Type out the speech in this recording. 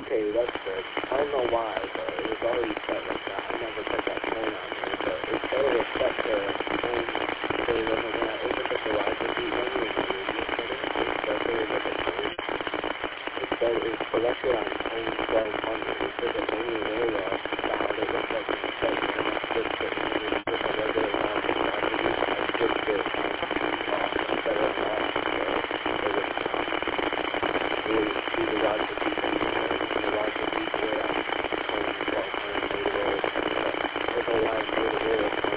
Okay, that's good. I don't know why, but it was already set like that. I never put that phone on there, but it said it was set to home. So when I opened up the Wi-Fi menu in the radio settings, it said there was like a phone. It said it was selected on home 1200. It said the only area sound it looked like in the setting, and I switched it. And then with the regular sound property, I switched it to set it on off, so it would really see the Wi-Fi feature. And the Wi-Fi feature way on home 1200 made it where it, I don't know why it made it where